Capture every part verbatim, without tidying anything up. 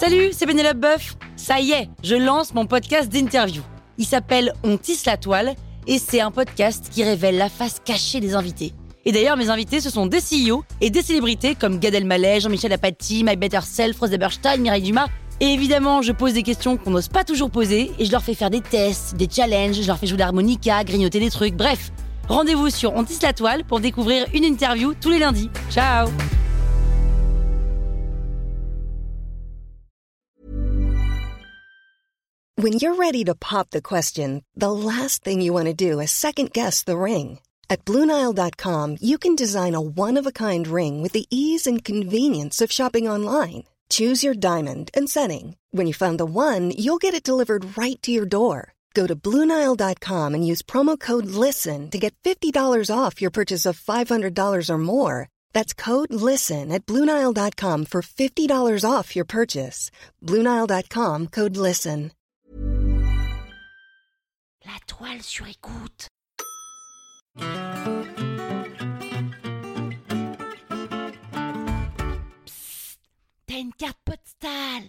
Salut, c'est Pénélope Boeuf. Ça y est, je lance mon podcast d'interview. Il s'appelle On tisse la toile et c'est un podcast qui révèle la face cachée des invités. Et d'ailleurs, mes invités, ce sont des C E O et des célébrités comme Gad Elmaleh, Jean-Michel Apathy, My Better Self, Rose Eberstein, Mireille Dumas. Et évidemment, je pose des questions qu'on n'ose pas toujours poser et je leur fais faire des tests, des challenges, je leur fais jouer de l'harmonica, grignoter des trucs, bref. Rendez-vous sur On tisse la toile pour découvrir une interview tous les lundis. Ciao! When you're ready to pop the question, the last thing you want to do is second-guess the ring. At Blue Nile dot com, you can design a one-of-a-kind ring with the ease and convenience of shopping online. Choose your diamond and setting. When you find the one, you'll get it delivered right to your door. Go to Blue Nile dot com and use promo code LISTEN to get fifty dollars off your purchase of five hundred dollars or more. That's code LISTEN at Blue Nile dot com for fifty dollars off your purchase. Blue Nile dot com, code LISTEN. La toile sur écoute. Psst, t'as une carte postale.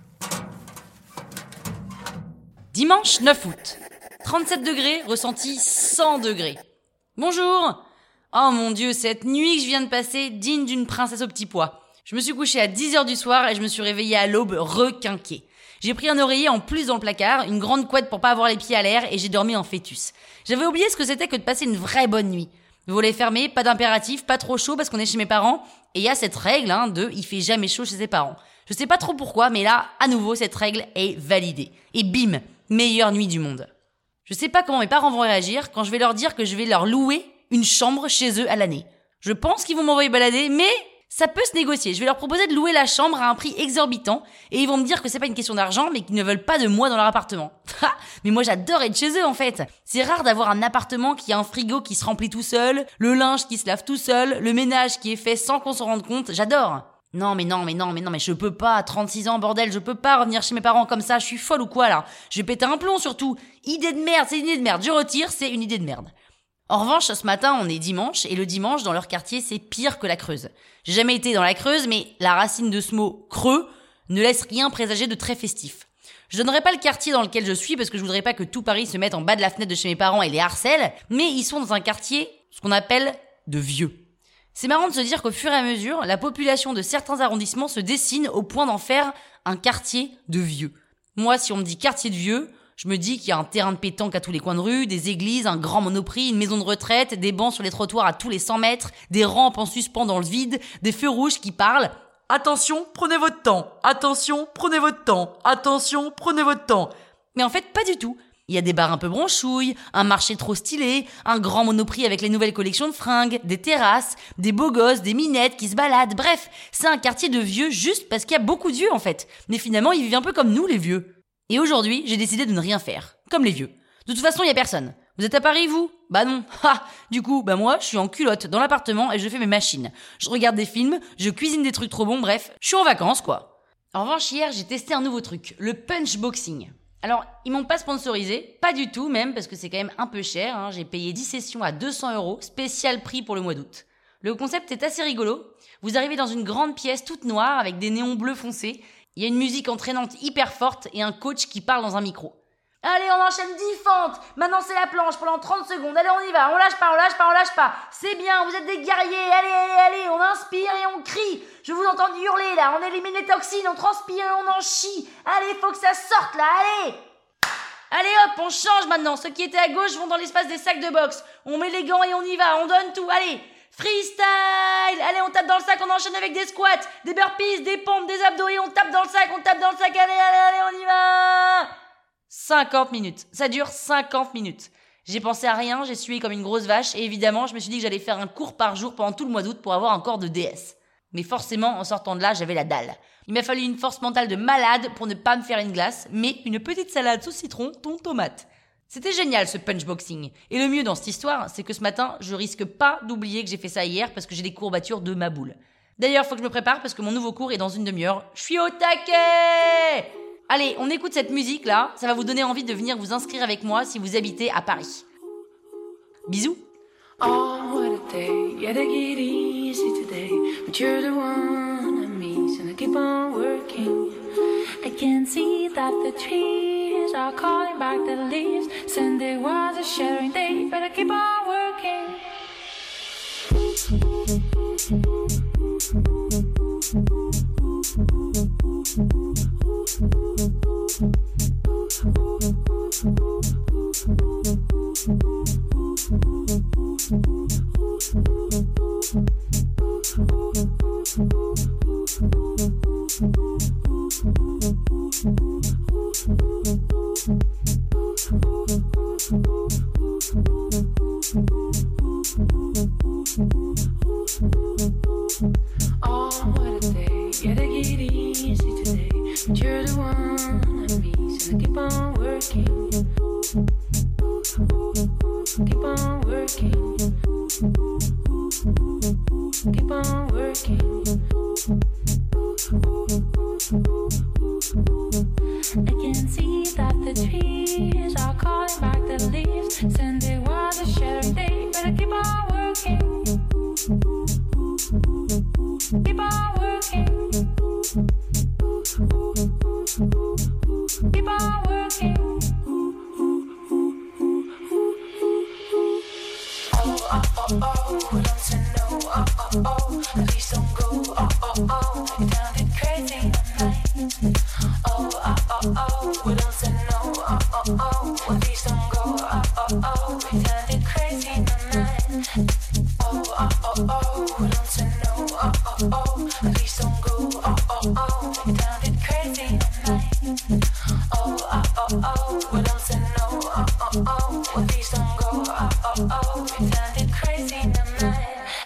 Dimanche neuf août. trente-sept degrés, ressenti cent degrés. Bonjour. Oh mon Dieu, cette nuit que je viens de passer, digne d'une princesse au petit pois. Je me suis couchée à dix heures du soir et je me suis réveillée à l'aube requinquée. J'ai pris un oreiller en plus dans le placard, une grande couette pour pas avoir les pieds à l'air et j'ai dormi en fœtus. J'avais oublié ce que c'était que de passer une vraie bonne nuit. Volets fermés, pas d'impératif, pas trop chaud parce qu'on est chez mes parents. Et il y a cette règle hein, de « il fait jamais chaud chez ses parents ». Je sais pas trop pourquoi, mais là, à nouveau, cette règle est validée. Et bim, meilleure nuit du monde. Je sais pas comment mes parents vont réagir quand je vais leur dire que je vais leur louer une chambre chez eux à l'année. Je pense qu'ils vont m'envoyer balader, mais ça peut se négocier. Je vais leur proposer de louer la chambre à un prix exorbitant et ils vont me dire que c'est pas une question d'argent mais qu'ils ne veulent pas de moi dans leur appartement. Ha, mais moi j'adore être chez eux en fait. C'est rare d'avoir un appartement qui a un frigo qui se remplit tout seul, le linge qui se lave tout seul, le ménage qui est fait sans qu'on s'en rende compte. J'adore. Non mais non mais non mais non mais je peux pas, à trente-six ans bordel, je peux pas revenir chez mes parents comme ça, je suis folle ou quoi là? Je vais péter un plomb surtout. Idée de merde, c'est une idée de merde. Je retire, c'est une idée de merde. En revanche, ce matin, on est dimanche, et le dimanche, dans leur quartier, c'est pire que la Creuse. J'ai jamais été dans la Creuse, mais la racine de ce mot « creux » ne laisse rien présager de très festif. Je donnerai pas le quartier dans lequel je suis, parce que je voudrais pas que tout Paris se mette en bas de la fenêtre de chez mes parents et les harcèle, mais ils sont dans un quartier, ce qu'on appelle de vieux. C'est marrant de se dire qu'au fur et à mesure, la population de certains arrondissements se dessine au point d'en faire un quartier de vieux. Moi, si on me dit quartier de vieux, je me dis qu'il y a un terrain de pétanque à tous les coins de rue, des églises, un grand monoprix, une maison de retraite, des bancs sur les trottoirs à tous les cent mètres, des rampes en suspens dans le vide, des feux rouges qui parlent « Attention, prenez votre temps. Attention, prenez votre temps. Attention, prenez votre temps. » Mais en fait, pas du tout. Il y a des bars un peu bronchouilles, un marché trop stylé, un grand monoprix avec les nouvelles collections de fringues, des terrasses, des beaux gosses, des minettes qui se baladent. Bref, c'est un quartier de vieux juste parce qu'il y a beaucoup de vieux en fait. Mais finalement, ils vivent un peu comme nous les vieux. Et aujourd'hui, j'ai décidé de ne rien faire, comme les vieux. De toute façon, il y a personne. Vous êtes à Paris, vous? Bah non. Ha! Du coup, bah moi, je suis en culotte dans l'appartement et je fais mes machines. Je regarde des films, je cuisine des trucs trop bons, bref, je suis en vacances, quoi. En revanche, hier, j'ai testé un nouveau truc, le punchboxing. Alors, ils m'ont pas sponsorisé, pas du tout même, parce que c'est quand même un peu cher, hein. J'ai payé dix sessions à deux cents euros, spécial prix pour le mois d'août. Le concept est assez rigolo. Vous arrivez dans une grande pièce toute noire avec des néons bleus foncés. Il y a une musique entraînante hyper forte et un coach qui parle dans un micro. Allez, on enchaîne dix fentes. Maintenant, c'est la planche pendant trente secondes. Allez, on y va. On lâche pas, on lâche pas, on lâche pas. C'est bien, vous êtes des guerriers. Allez, allez, allez. On inspire et on crie. Je vous entends hurler, là. On élimine les toxines, on transpire et on en chie. Allez, faut que ça sorte, là. Allez. Allez, hop, on change maintenant. Ceux qui étaient à gauche vont dans l'espace des sacs de boxe. On met les gants et on y va. On donne tout. Allez. Freestyle! Allez, on tape dans le sac, on enchaîne avec des squats, des burpees, des pompes, des abdos et on tape dans le sac, on tape dans le sac, allez, allez, allez, on y va! cinquante minutes. Ça dure cinquante minutes. J'ai pensé à rien, j'ai sué comme une grosse vache et évidemment, je me suis dit que j'allais faire un cours par jour pendant tout le mois d'août pour avoir un corps de déesse. Mais forcément, en sortant de là, j'avais la dalle. Il m'a fallu une force mentale de malade pour ne pas me faire une glace, mais une petite salade sauce citron, thon, tomate. C'était génial ce punchboxing. Et le mieux dans cette histoire, c'est que ce matin, je risque pas d'oublier que j'ai fait ça hier parce que j'ai des courbatures de ma boule. D'ailleurs, faut que je me prépare parce que mon nouveau cours est dans une demi-heure. Je suis au taquet! Allez, on écoute cette musique là, ça va vous donner envie de venir vous inscrire avec moi si vous habitez à Paris. Bisous! Oh, what a day, yeah, take it easy today. But you're the one I miss and I keep on working. I can see that the trees are calling back the leaves. Sunday was a shattering day, but I keep on working. Oh, what a day, yeah, take it easy today. But you're the one I need, so I keep on working. Keep on working. Keep on working. I can see that the trees are calling back the leaves. Sunday was a shattering day, but I keep on working. Keep on working. Keep on working. Oh, oh, oh, oh, don't you know? Oh, oh, oh, please don't go. Oh, oh, oh, you sounded crazy tonight. Oh, oh, oh, oh, don't you know? Oh, oh, oh, please don't go. Oh, oh, oh, you sounded crazy tonight. Oh, oh, oh, oh, don't you know? Oh, oh, oh, please don't go. Oh, oh, oh, you sounded crazy tonight. Oh, oh, oh, oh, don't you know? Oh, oh, oh, please don't go. Oh, oh, oh, you sounded crazy tonight.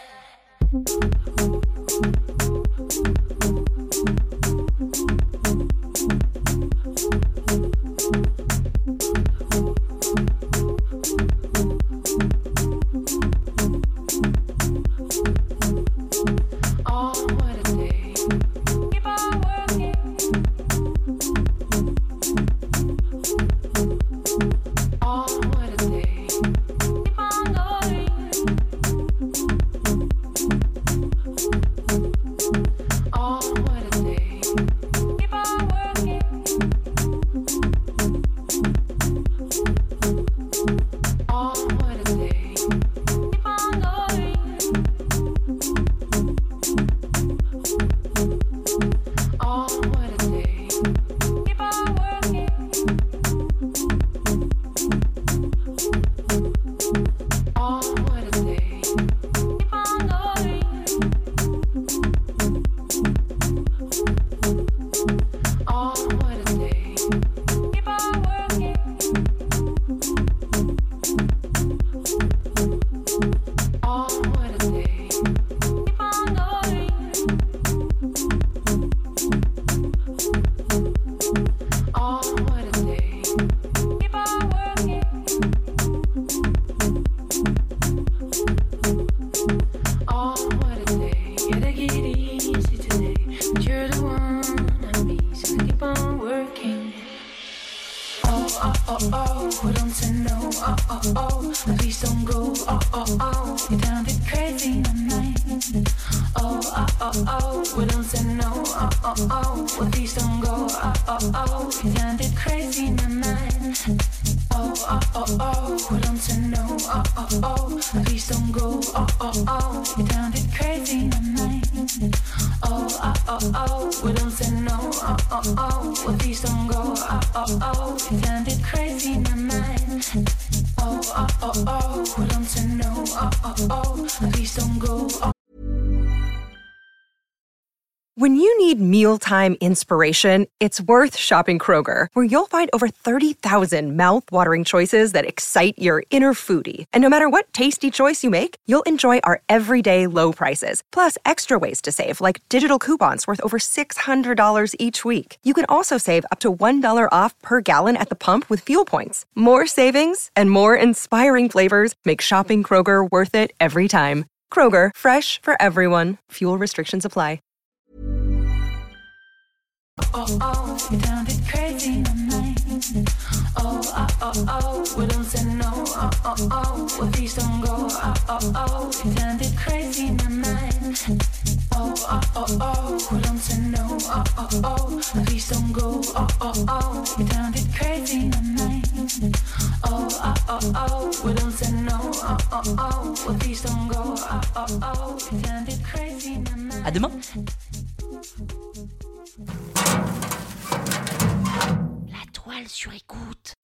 When you need mealtime inspiration, it's worth shopping Kroger, where you'll find over thirty thousand mouth-watering choices that excite your inner foodie. And no matter what tasty choice you make, you'll enjoy our everyday low prices, plus extra ways to save, like digital coupons worth over six hundred dollars each week. You can also save up to one dollar off per gallon at the pump with fuel points. More savings and more inspiring flavors make shopping Kroger worth it every time. Kroger, fresh for everyone. Fuel restrictions apply. Oh, oh, you sounded crazy tonight. Oh, oh, oh, oh, we don't say no. Oh, oh, oh, well, please don't go. Oh, oh, oh, you turned it crazy in my mind. Oh, oh, oh, oh, we don't say no. Oh, oh, oh, please don't go. Oh, oh, oh, you turned it crazy in my mind. Oh, oh, oh, oh, we don't say no. Oh, oh, oh, well, please don't go. Oh, oh, oh, you turned it crazy in my mind. À demain. La toile sur écoute.